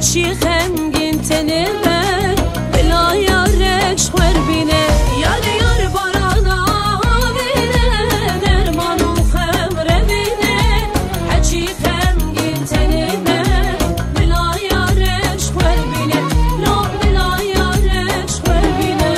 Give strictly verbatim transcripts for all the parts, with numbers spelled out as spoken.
هرچی غمگین تنمه بلا یارش خور بینه یار یار بارانا بینه درمان و خمره بینه هرچی غمگین تنمه بلا یارش خور بینه لا بلا یارش خور بینه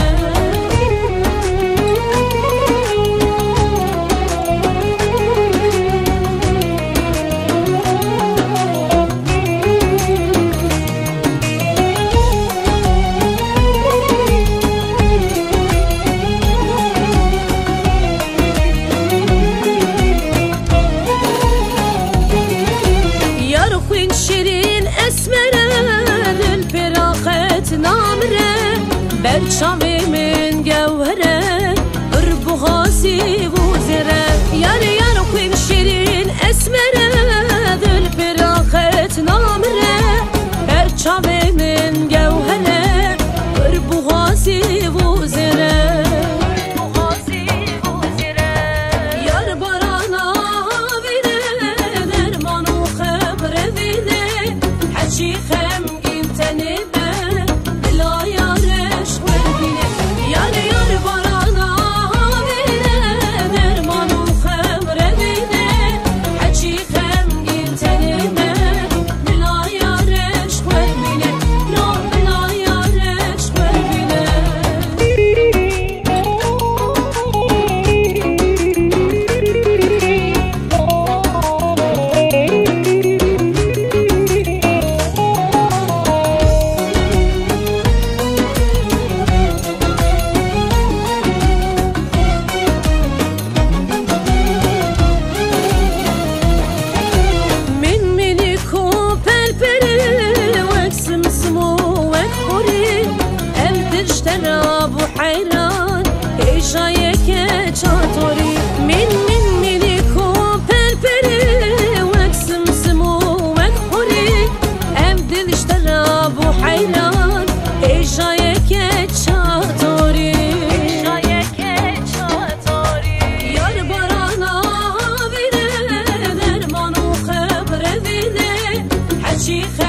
شیرین اسمره دل پراخت نامره برچاوی من گوهره اربغاسی وزره یار یار خوین شیرین اسمره دل پراخت نامره برچاوی من گوهره اربغاسی وزره یار بارانا هرچی غمگین تنمه بلا یارش خور بینه یار یار بارانا بینه درمان و خمره بینه هرچی غمگین تنمه بلا یارش خور بینه لا بلا یارش خور بینه ابو حیران ایشایک چطوری من من منی کو پر پری وکسم سمو وک خوری ام دلش در ابو حیران ایشایک چطوری ایشایک چطوری یار بارانا بینه درمان و خبر بینه هرچی